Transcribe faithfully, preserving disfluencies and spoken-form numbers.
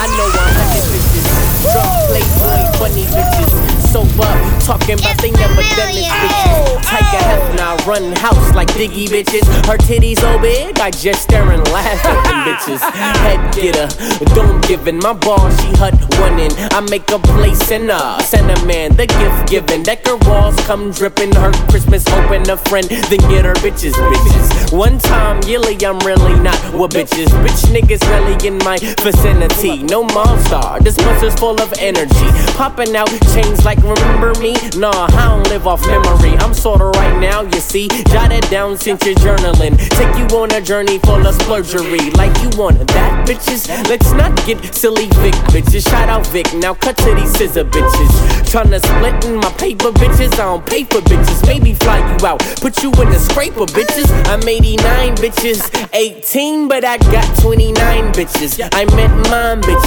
know a hundred bitches. Drunk playboy, funny bitches. Sober, talking about they never done this bitches. Tiger Hefner, run house like Diggy bitches. Her titties so big, I just stare and laugh at them bitches. Head getter, don't givin'. My ball, she hut winning. I make a place in a send a man the gift giving. Decker walls come dripping. Her Christmas open a friend, then get her bitches, bitches. One time, Gilly, I'm really not with bitches. Bitch niggas really in my vicinity. No monster, this monster's full of energy. Popping out chains like remember me? Nah, I don't live off memory. I'm sorta right now, you see. Jot it down since you're journaling. Take you on a journey full of splurgery. Like you want that, bitches? Let's not get silly, Vic, bitches. Shout out Vic, now cut to these scissor bitches. Tryna split in my paper, bitches. I don't pay for bitches. Maybe fly you out, put you in the scraper, bitches. I'm eighty-nine, bitches. eighteen, but I got twenty-nine, bitches. I met mine, bitches.